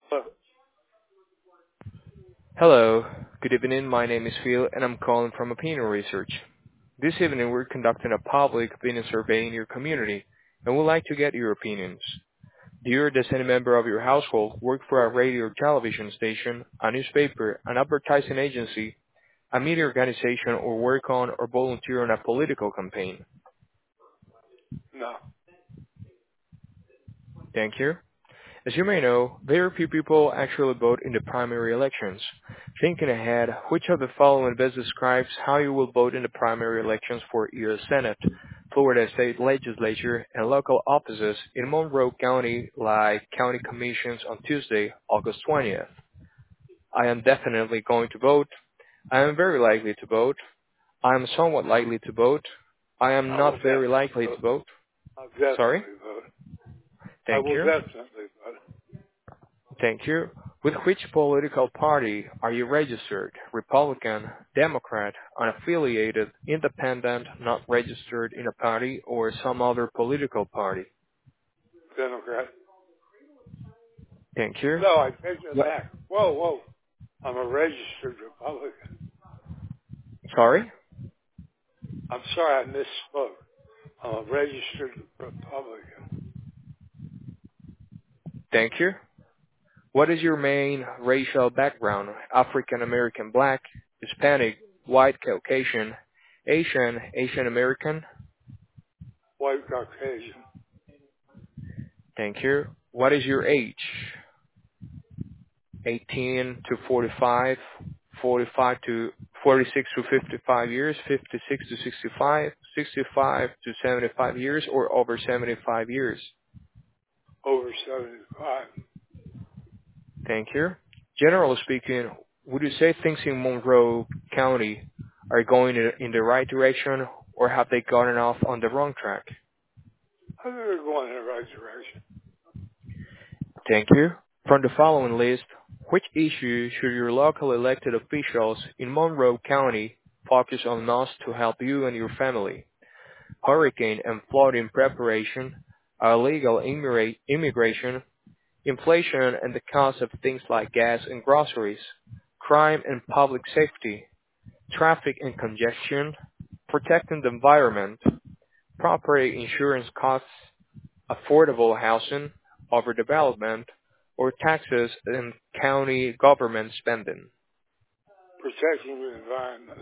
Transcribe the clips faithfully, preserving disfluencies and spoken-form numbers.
Uh, Hello, good evening. My name is Phil, and I'm calling from Opinion Research. This evening, we're conducting a public opinion survey in your community, and we'd like to get your opinions. Do you or does any member of your household work for a radio or television station, a newspaper, an advertising agency, a media organization, or work on or volunteer on a political campaign? no. Thank you. As you may know, very few people actually vote in the primary elections. Thinking ahead, which of the following best describes how you will vote in the primary elections for U S Senate, Florida State Legislature, and local offices in Monroe County like county commissions on Tuesday, August twentieth? I am definitely going to vote. I am very likely to vote. I am somewhat likely to vote. I am I will not very definitely likely to vote. vote. I'll Sorry? definitely vote. I Thank will you. definitely vote. Thank you. With which political party are you registered? Republican, Democrat, unaffiliated, independent, not registered in a party, or some other political party? Democrat. Thank you. No, I take it What? back. Whoa, whoa. I'm a registered Republican. Sorry? I'm sorry I misspoke. I'm a registered Republican. Thank you. What is your main racial background? African American, Black, Hispanic, White, Caucasian, Asian, Asian American? White Caucasian. Thank you. What is your age? eighteen to forty-five, forty-five to forty-six to fifty-five years, fifty-six to sixty-five, sixty-five to seventy-five years, or over seventy-five years? Over seventy-five. Thank you. Generally speaking, would you say things in Monroe County are going in in the right direction, or have they gotten off on the wrong track? I think we're going in the right direction. Thank you. From the following list, which issue should your local elected officials in Monroe County focus on most to help you and your family? Hurricane and flooding preparation, illegal immigra- immigration, inflation and the cost of things like gas and groceries, crime and public safety, traffic and congestion, protecting the environment, property insurance costs, affordable housing, overdevelopment, or taxes and county government spending. Protecting the environment.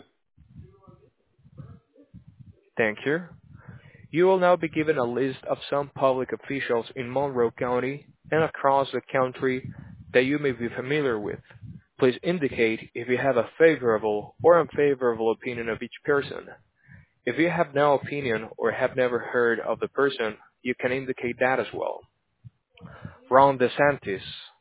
Thank you. You will now be given a list of some public officials in Monroe County and across the country that you may be familiar with. Please indicate if you have a favorable or unfavorable opinion of each person. If you have no opinion or have never heard of the person, you can indicate that as well. Ron DeSantis.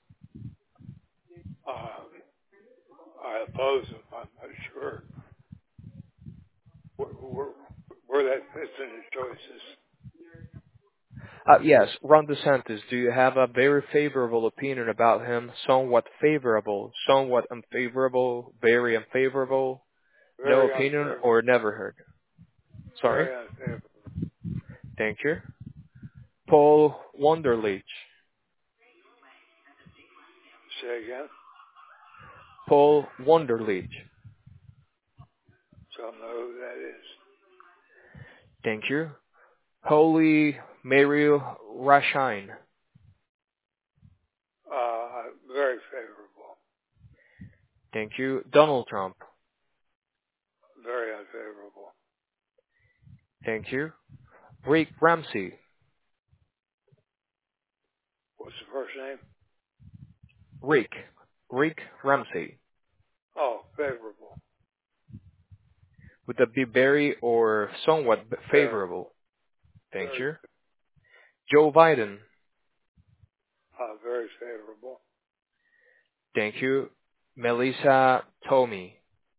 Um, I oppose him. I'm not sure where, where, where that fits in his choices. Uh, yes, Ron DeSantis, do you have a very favorable opinion about him? Somewhat favorable, somewhat unfavorable, very unfavorable, no Very opinion, unfavorable. or never heard? Sorry? Very unfavorable. Thank you. Paul Wunderlich. Say again? Paul Wunderlich. So I don't know who that is. Thank you. Holy Mary Rashine. Uh, very favorable. Thank you. Donald Trump. Very unfavorable. Thank you. Rick Ramsey. What's the first name? Rick. Rick Ramsey. Oh, favorable. Would that be very or somewhat Very, favorable? Thank very, you. Joe Biden. uh, very favorable. Thank you. Melissa Tomei.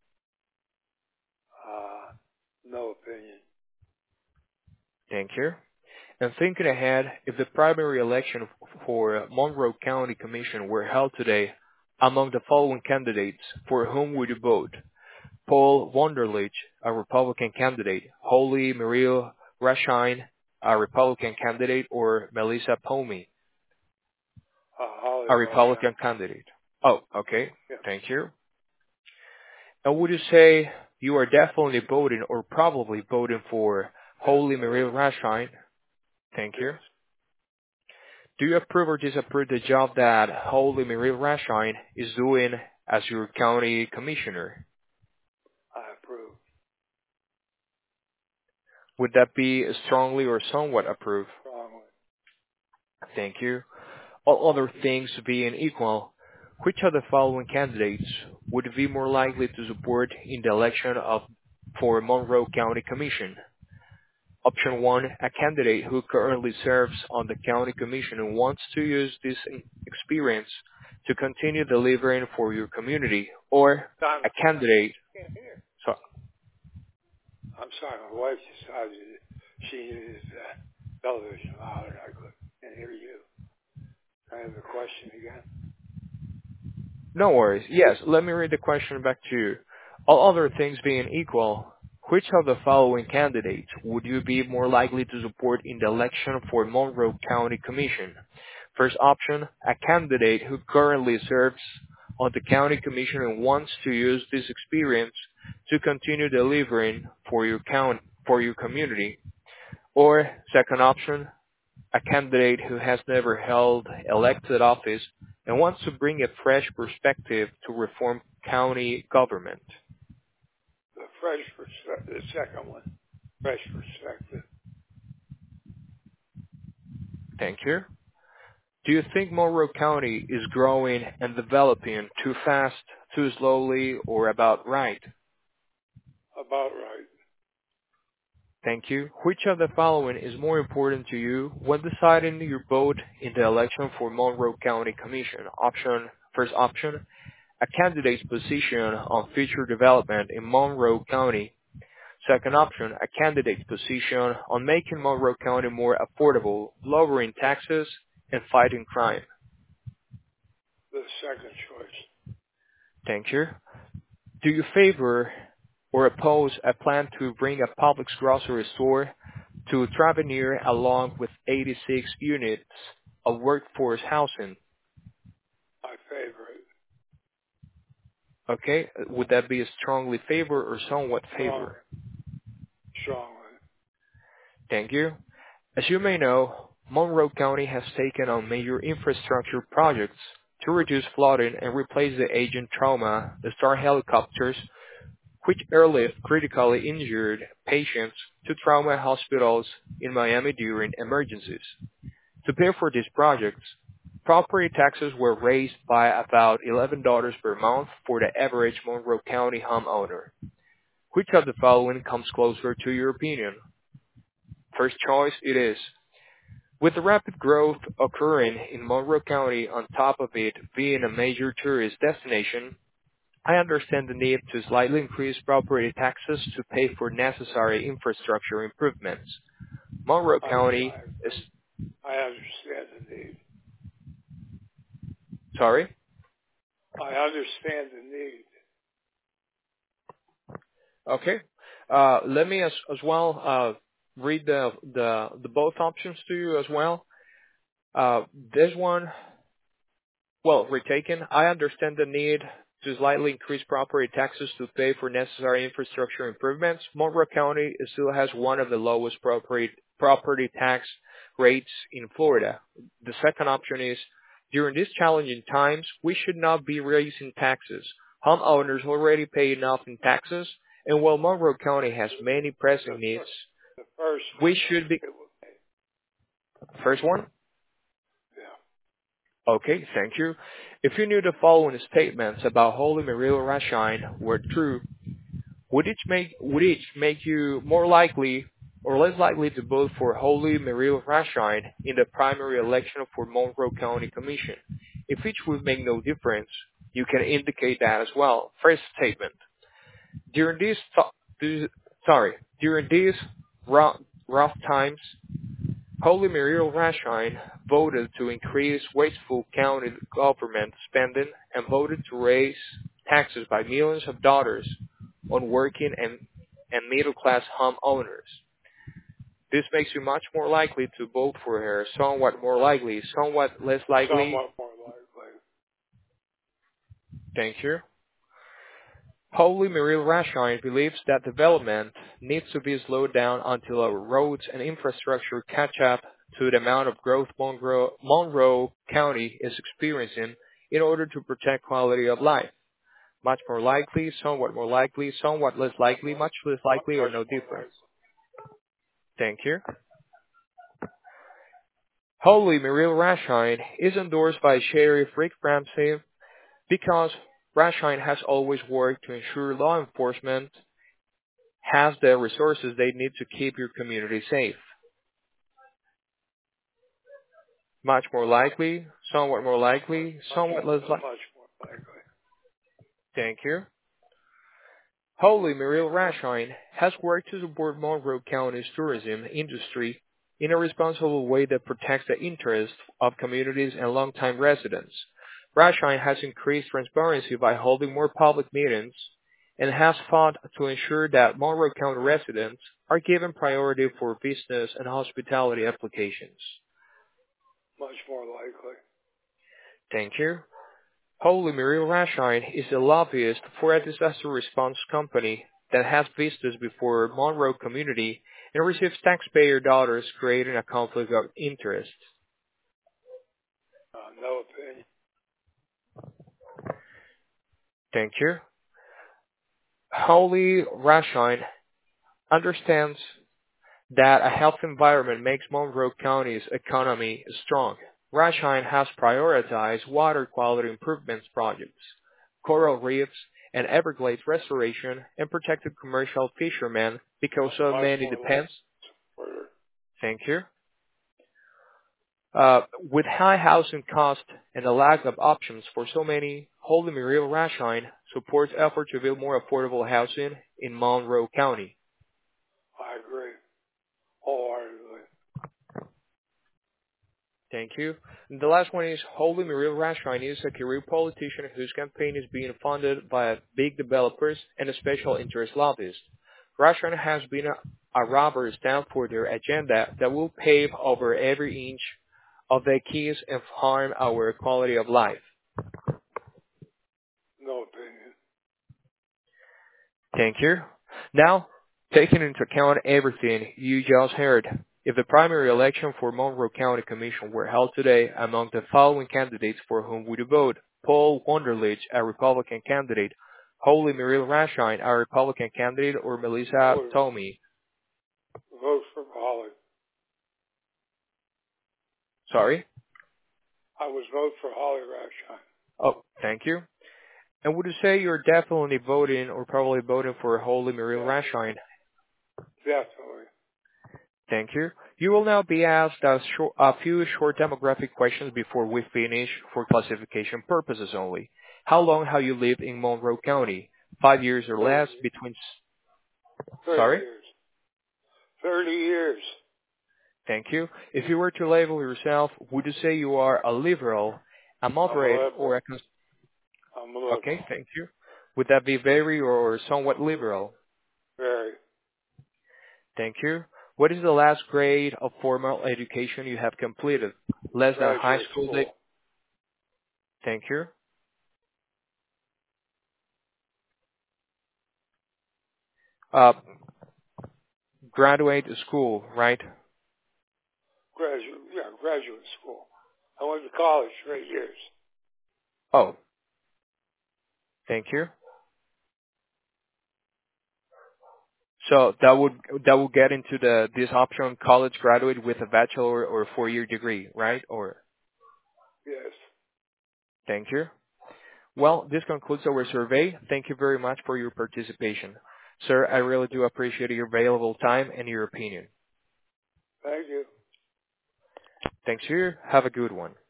Uh, no opinion. Thank you. And thinking ahead, if the primary election for Monroe County Commission were held today, among the following candidates, for whom would you vote? Paul Wunderlich, a Republican candidate, Holly Marie Rashine, a Republican candidate, or Melissa Tomei? Uh, Holly A Rush. Republican candidate. Oh, okay. Yeah. Thank you. And would you say you are definitely voting or probably voting for Holy Marie Rashine? Thank Yes. you. Do you approve or disapprove the job that Holy Marie Rashine is doing as your county commissioner? I approve. Would that be strongly or somewhat approve? Strongly. Thank you. All other things being equal, which of the following candidates would be more likely to support in the election of for Monroe County Commission? Option one, a candidate who currently serves on the county commission and wants to use this experience to continue delivering for your community, or Time. a candidate. Can't hear. So, I'm sorry. My wife decided she needed uh, television louder. I couldn't hear you. Can I have the question again? no worries. Yes, let me read the question back to you. All other things being equal, which of the following candidates would you be more likely to support in the election for Monroe County Commission? First option, a candidate who currently serves on the county commission and wants to use this experience to continue delivering for your count for your community. Or second option, a candidate who has never held elected office and wants to bring a fresh perspective to reform county government. The fresh perspective. The second one. Fresh perspective. Thank you. Do you think Monroe County is growing and developing too fast, too slowly, or about right? About right. Thank you. Which of the following is more important to you when deciding your vote in the election for Monroe County Commission? Option, first option, a candidate's position on future development in Monroe County. Second option, a candidate's position on making Monroe County more affordable, lowering taxes, and fighting crime. The second choice. Thank you. Do you favor or oppose a plan to bring a Publix grocery store to Travenir along with eighty-six units of workforce housing? My favorite. Okay, would that be a strongly favor or somewhat Strong. favor? Strongly. Thank you. As you may know, Monroe County has taken on major infrastructure projects to reduce flooding and replace the aging trauma, the Star helicopters, which airlift critically injured patients to trauma hospitals in Miami during emergencies. To pay for these projects, property taxes were raised by about eleven dollars per month for the average Monroe County homeowner. Which of the following comes closer to your opinion? First choice, it is. With the rapid growth occurring in Monroe County on top of it being a major tourist destination, I understand the need to slightly increase property taxes to pay for necessary infrastructure improvements. Monroe I, County is, I, I understand the need. sorry? I understand the need. Okay. Uh, let me as, as well uh, read the, the, the both options to you as well. Uh, this one, well, retaken. I understand the need to slightly increase property taxes to pay for necessary infrastructure improvements. Monroe County still has one of the lowest property property tax rates in Florida. The second option is, during these challenging times, we should not be raising taxes. Homeowners already pay enough in taxes, and while Monroe County has many pressing The, needs, the first we one. should be... It was, First one? yeah. Okay, thank you. If you knew the following statements about Holy Marie Rashine were true, would each make would each make you more likely or less likely to vote for Holy Marie Rashine in the primary election for Monroe County Commission? If each would make no difference, you can indicate that as well. First statement: during these th- sorry during these rough, rough times, Holy Marie Rashine voted to increase wasteful county government spending and voted to raise taxes by millions of dollars on working and, and middle-class homeowners. This makes you much more likely to vote for her, somewhat more likely, somewhat less likely, Somewhat more Thank you. Holy Miril Rashine believes that development needs to be slowed down until our roads and infrastructure catch up to the amount of growth Monroe, Monroe County is experiencing in order to protect quality of life. Much more likely, somewhat more likely, somewhat less likely, much less likely, or Much no more difference. likely. Thank you. Holy Miril Rashine is endorsed by Sheriff Rick Ramsey because Rashine has always worked to ensure law enforcement has the resources they need to keep your community safe. Much more likely, somewhat more likely, Much, somewhat less likely. much more likely. Thank you. Holy Miril Rashine has worked to support Monroe County's tourism industry in a responsible way that protects the interests of communities and longtime residents. Rashine has increased transparency by holding more public meetings and has fought to ensure that Monroe County residents are given priority for business and hospitality applications. Much more likely. Thank you. Holy Miril Rashine is a lobbyist for a disaster response company that has vistas before Monroe community and receives taxpayer dollars, creating a conflict of interest. Uh, no opinion. Thank you. Holy Rashine understands that a healthy environment makes Monroe County's economy strong. Rashine has prioritized water quality improvements projects, coral reefs, and Everglades restoration, and protected commercial fishermen because so Much many more depends. likely. Thank you. Uh, with high housing costs and a lack of options for so many, Holy Miril Rashine supports efforts to build more affordable housing in Monroe County. I agree. Wholeheartedly. Thank you. And the last one is Holy Miril Rashine is a career politician whose campaign is being funded by big developers and special interest lobbyists. Rashine has been a, a rubber stamp for their agenda that will pave over every inch of the keys and harm our quality of life. No opinion. Thank you. Now, taking into account everything you just heard, if the primary election for Monroe County Commission were held today among the following candidates for whom would you vote? Paul Wunderlich, a Republican candidate, Holy Miril Rashine, a Republican candidate, or I Melissa would Tomei? vote for Holly. Sorry? I would vote for Holly Rashine. Oh, thank you. And would you say you're definitely voting or probably voting for Holy Miril Yeah, Rashine? definitely. Thank you. You will now be asked a, short, a few short demographic questions before we finish for classification purposes only. How long have you lived in Monroe County? Five years or thirty, less between... thirty Sorry? years. thirty years. Thank you. If you were to label yourself, would you say you are a liberal, a I'm a moderate, or liberal. a... Cons- I'm a liberal. okay, thank you. Would that be very or somewhat liberal? Very. Thank you. What is the last grade of formal education you have completed? Less than high Graduate school? school. Day? Thank you. Uh, graduate school, right? Graduate, yeah, graduate school. I went to college for eight years. Oh, thank you. So that would that would get into the this option college graduate with a bachelor or four year degree, right? Or Yes. thank you. Well, this concludes our survey. Thank you very much for your participation. Sir, I really do appreciate your valuable time and your opinion. Thank you. Thanks, you. Have a good one.